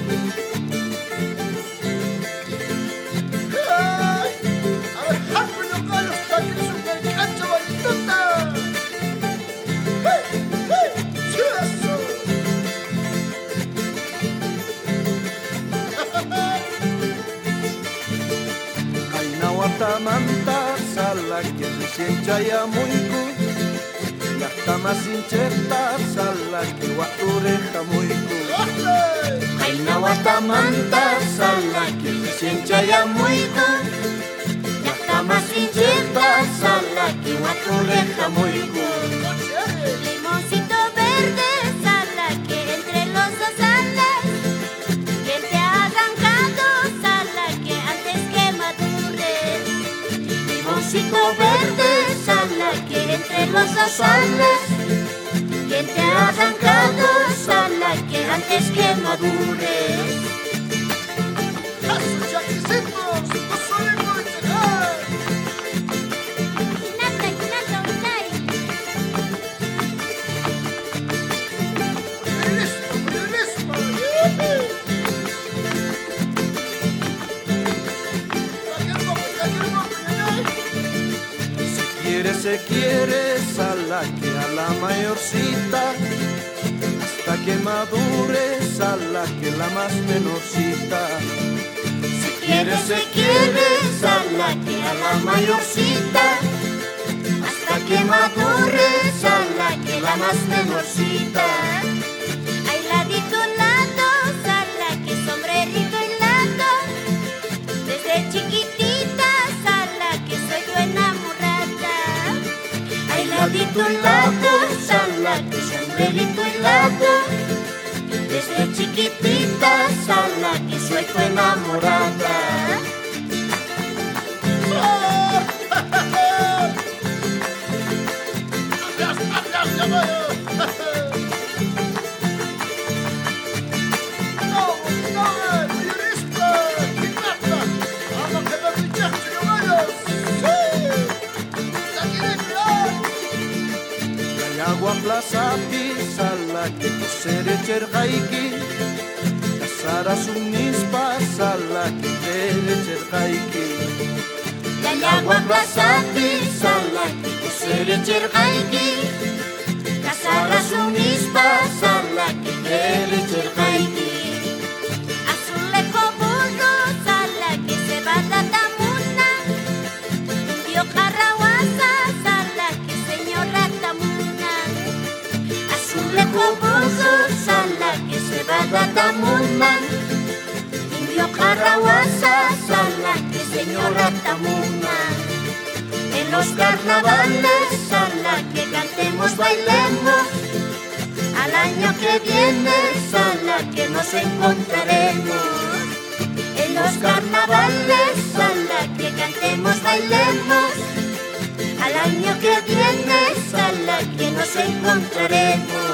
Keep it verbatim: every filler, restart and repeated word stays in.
Manta sala que recién chaya muy good las tamas inchetas sala que guatureja muy good ay na guatamanta sala que recién chaya muy good las tamas inchetas sala que guatureja muy good limoncito verde sala que entre los dos sales quien te ha arrancado sala que antes que madure limoncito verde, sala que entre los dos sales. Quien te ha arrancado, sala que antes que madures. ¡A sus chaquecitos! ¡No suelen molestar! ¡Nata, nata, unai! ¡Listo, listo! Se quiere sala que a la mayorcita hasta que madure sala que la más menorcita. Se quiere, se quiere sala que a la mayorcita hasta que madure sala que la más menorcita. Hay ladito un lado sala que sombrerito y lado desde chiquitita sala que soy tu enamorada. Ladito y lado, sala que sombrerito y lado desde chiquitita, sala que soy tu enamorada. ¡Oh! ¡Adiós, adiós, ya voy! Agua plaza sala que kusere chergaiki Kasara sunispa sala que tere chergaiki La agua plaza sala que kusere chergaiki Kasara sunispa sala que tere chergaiki Azulejo burro sala que se va a tatamuna Indio carrahuasa sala que señora tamuna Azulejo burro sala que se va a tatamuna Indio carrahuasa sala que señora tamuna En los carnavales sala que cantemos, bailemos Al año que viene sala que nos encontraremos En los carnavales sala que cantemos, bailemos Al año que viene sala que nos encontraremos